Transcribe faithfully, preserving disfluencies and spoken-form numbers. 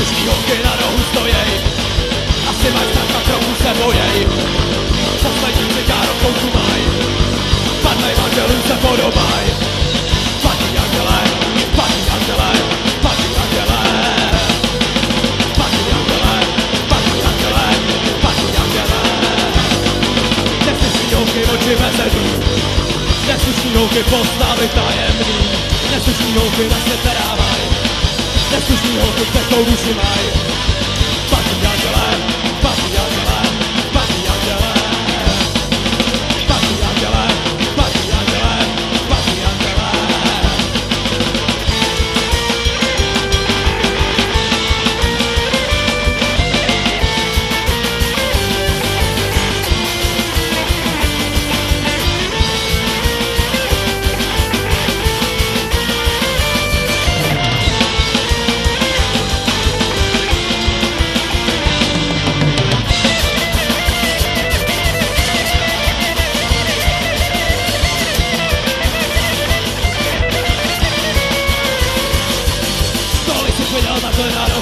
Neslušný holky na rohu stojej, asi máš tak a trochu se bojej. Poslední cigárovkou tu maj, padlej manželům se podobaj. Padlý anděle, padlý anděle, padlý anděle. Padlý anděle, padlý anděle, padlý anděle. Neslušný holky oči mezený, neslušný holky postavy tajemný, neslušný holky na svět nedávaj, neslušný holky pěknou duši maj. Padlý anděle, padlý anděle, padlý anděle. Padlý anděle, padlý anděle, padlý anděle. Stoly si chvěděl, tak to je nádherný.